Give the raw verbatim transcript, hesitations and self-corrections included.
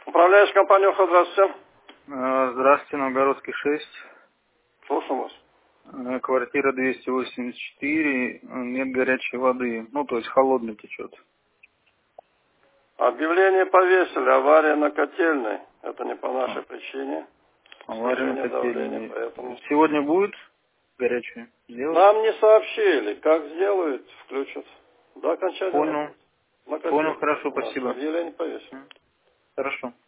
Управляешь компанию «Охо», здравствуйте. А, Здравствуйте, Новгородский шесть. Слушаем вас. А, Квартира двести восемьдесят четыре, нет горячей воды, ну то есть холодный течет. Объявление повесили, авария на котельной. Это не по нашей причине. Авария на Снижение давления, котельной. поэтому... Сегодня будет горячая? Сделать? Нам не сообщили, как сделают, включат. До окончания Понял. работы. На Понял, котельной. хорошо, Да, спасибо. объявление повесили. Хорошо.